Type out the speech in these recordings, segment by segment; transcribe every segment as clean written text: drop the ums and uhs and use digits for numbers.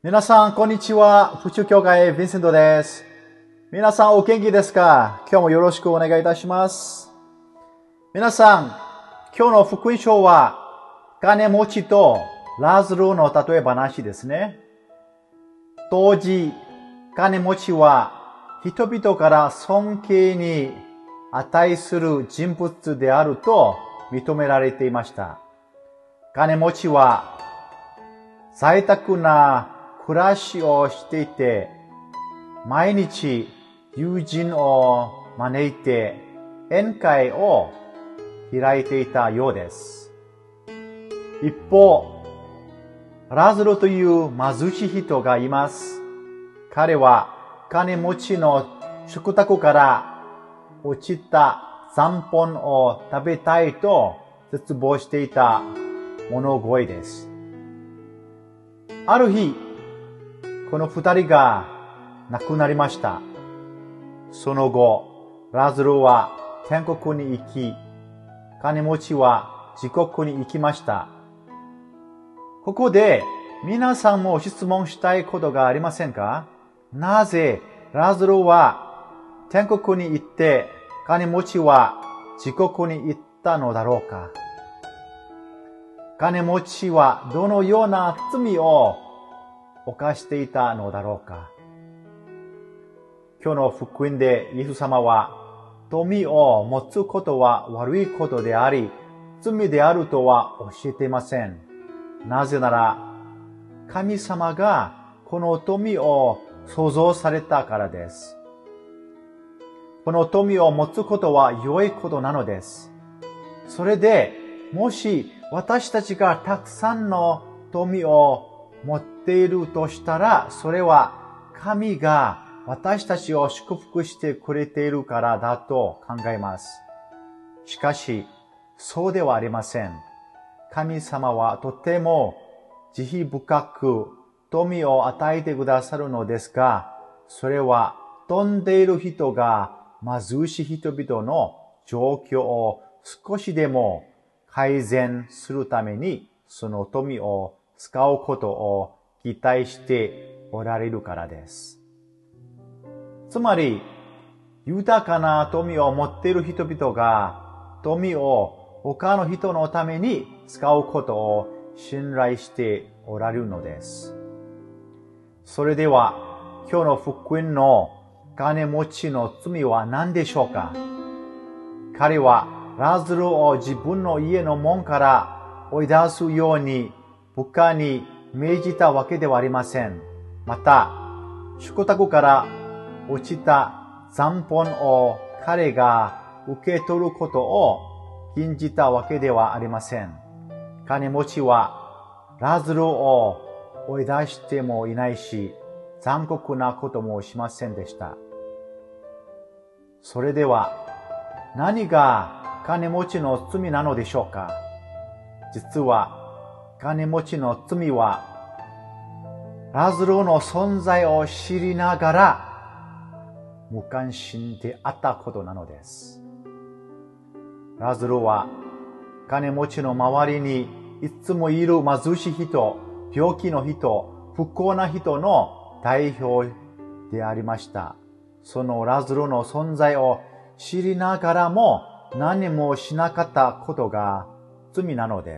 皆さん、こんにちは。府中教会、ヴィンセントです。皆さん、お元気ですか？今日もよろしくお願いいたします。皆さん、今日の福音書は、金持ちとラズロの例え話ですね。当時、金持ちは人々から尊敬に値する人物であると認められていました。金持ちは贅沢な暮らしをしていて、毎日友人を招いて宴会を開いていたようです。一方、ラズロという貧しい人がいます。彼は金持ちの食卓から落ちた残飯を食べたいと絶望していた物乞いです。ある日、この二人が亡くなりました。その後、ラズロは天国に行き、金持ちは地獄に行きました。ここで皆さんも質問したいことがありませんか？なぜラズロは天国に行って金持ちは地獄に行ったのだろうか？金持ちはどのような罪を犯していたのだろうか？今日の福音でイエス様は富を持つことは悪いことであり、罪であるとは教えていません。なぜなら、神様がこの富を創造されたからです。この富を持つことは良いことなのです。それで、もし私たちがたくさんの富を持っているとしたら、それは神が私たちを祝福してくれているからだと考えます。しかし、そうではありません。神様はとても慈悲深く富を与えてくださるのですが、それは富んでいる人が貧しい人々の状況を少しでも改善するためにその富を使うことを期待しておられるからです。つまり、豊かな富を持っている人々が富を他の人のために使うことを信頼しておられるのです。それでは、今日の福音の金持ちの罪は何でしょうか？彼はラズロを自分の家の門から追い出すように部下に命じたわけではありません。また、食卓から落ちた残飯を彼が受け取ることを禁じたわけではありません。金持ちはラズロを追い出してもいないし、残酷なこともしませんでした。それでは、何が金持ちの罪なのでしょうか？実は、金持ちの罪は、ラズロの存在を知りながら、無関心であったことなのです。ラズロは金持ちの周りにいつもいる貧しい人、病気の人、不幸な人の代表でありました。そのラズロの存在を知りながらも何もしなかったことが罪なのです。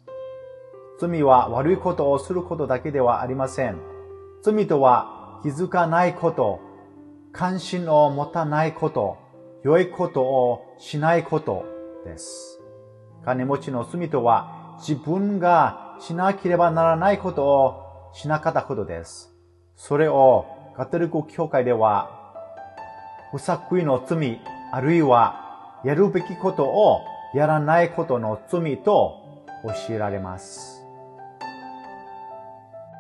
罪は悪いことをすることだけではありません。罪とは気づかないこと、関心を持たないこと、良いことをしないことです。金持ちの罪とは自分がしなければならないことをしなかったことです。それをカトリック教会では不作為の罪、あるいはやるべきことをやらないことの罪と教えられます。